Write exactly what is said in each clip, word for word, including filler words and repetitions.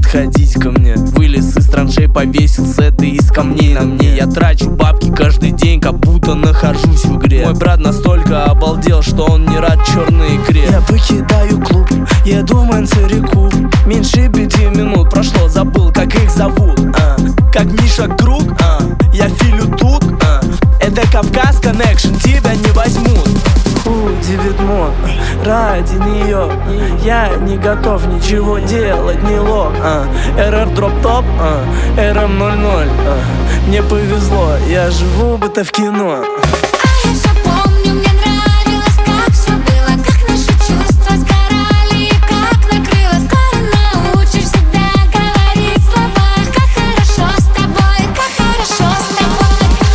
подходить ко мне. Вылез из траншей, повесил сеты из камней на мне. Я трачу бабки каждый день, как будто нахожусь в игре. Мой брат настолько обалдел, что он не рад черной икре. Я покидаю клуб, еду в Мансарику. Меньше пяти минут прошло, забыл, как их зовут. а. Как Миша Круг, а. я филю тут. а. Это Кавказ Коннекшн, тебя не возьмут. Девятмо, ради нее я не готов ничего делать, не лох. а. эр эр дроп топ, а. эр эм ноль ноль. а. Мне повезло, я живу будто в кино. А я все помню, мне нравилось, как все было, как наши чувства сгорали, как накрыло. Скоро научишь себя говорить слова. Как хорошо с тобой, как хорошо с тобой.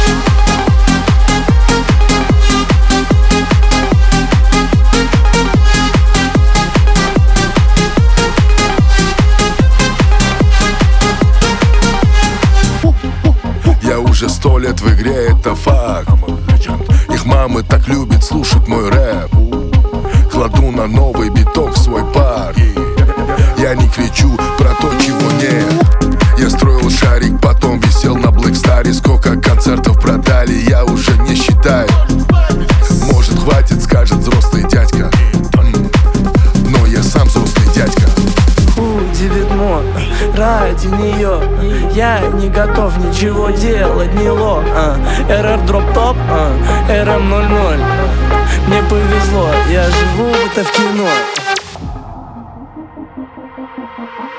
Я уже сто лет в игре, это факт. Их мамы так любят слушать мой рэп. Кладу на новый биток свой пар. Я не кричу про то, чего нет. Я строил шарик, потом висел на Блэкстаре. Сколько концертов продали, я уже не считаю. Может, хватит, скажет взрослый дядька. Но я сам взрослый дядька. Девятмо, ради нее я не готов ничего делать, не лох. а. эр эр дроп топ, а. эр эм ноль ноль. Мне повезло, я живу будто в кино.